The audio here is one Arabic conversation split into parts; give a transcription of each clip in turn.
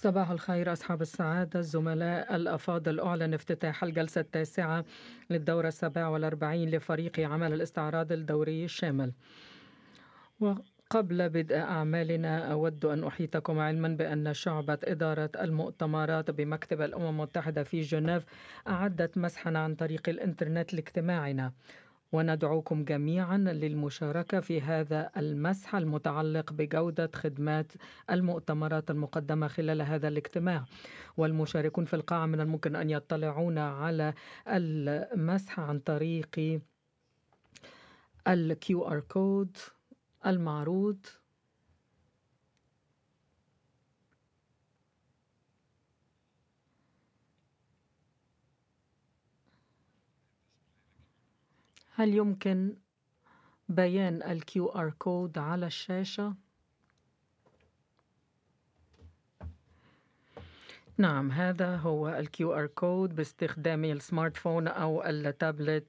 صباح الخير أصحاب السعادة الزملاء الأفاضل. أعلن افتتاح الجلسة التاسعة للدورة 47 لفريق عمل الاستعراض الدوري الشامل. وقبل بدء أعمالنا أود أن أحيطكم علما بأن شعبة إدارة المؤتمرات بمكتب الأمم المتحدة في جنيف أعدت مسحا عن طريق الإنترنت لاجتماعنا، وندعوكم جميعا للمشاركة في هذا المسح المتعلق بجودة خدمات المؤتمرات المقدمة خلال هذا الاجتماع. والمشاركون في القاعة من الممكن أن يطلعون على المسح عن طريق ال QR كود المعروض. هل يمكن بيان ال QR كود على الشاشة؟ نعم، هذا هو ال QR كود باستخدام السمارت فون أو التابلت.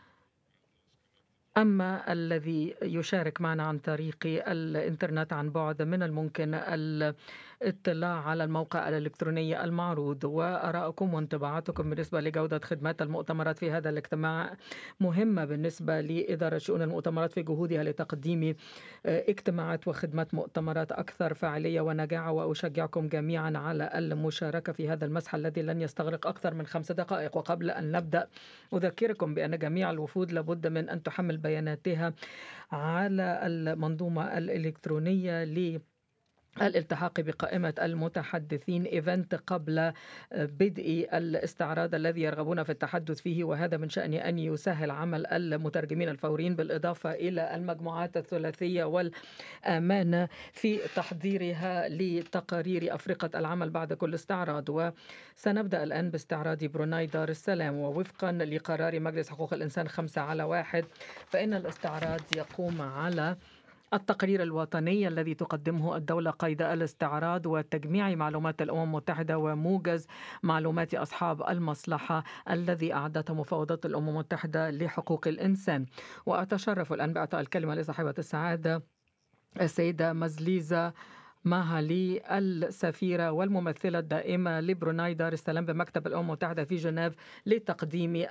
أما الذي يشارك معنا عن طريق الإنترنت عن بعد من الممكن الاطلاع على الموقع الإلكتروني المعروض. وآراءكم وانطباعاتكم بالنسبة لجودة خدمات المؤتمرات في هذا الاجتماع مهمة بالنسبة لإدارة شؤون المؤتمرات في جهودها لتقديم اجتماعات وخدمات مؤتمرات أكثر فاعلية ونجاعة. وأشجعكم جميعا على المشاركة في هذا المسح الذي لن يستغرق أكثر من 5 دقائق. وقبل أن نبدأ أذكركم بأن جميع الوفود لابد من أن تحمل بياناتها على المنظومة الإلكترونية الالتحاق بقائمة المتحدثين إيفنت قبل بدء الاستعراض الذي يرغبون في التحدث فيه، وهذا من شأن أن يسهل عمل المترجمين الفوريين بالإضافة إلى المجموعات الثلاثية والأمانة في تحضيرها لتقارير أفرقة العمل بعد كل استعراض. وسنبدأ الآن باستعراض بروناي دار السلام، ووفقا لقرار مجلس حقوق الإنسان 5/1 فإن الاستعراض يقوم على التقرير الوطني الذي تقدمه الدولة قيد الاستعراض وتجميع معلومات الأمم المتحدة وموجز معلومات أصحاب المصلحة الذي أعدته مفوضات الأمم المتحدة لحقوق الإنسان. وأتشرف الآن بإعطاء الكلمة لصاحبة السعادة السيدة مزليزا ماهالي، السفيرة والممثلة الدائمة لبروناي دار السلام بمكتب الأمم المتحدة في جنيف، لتقديم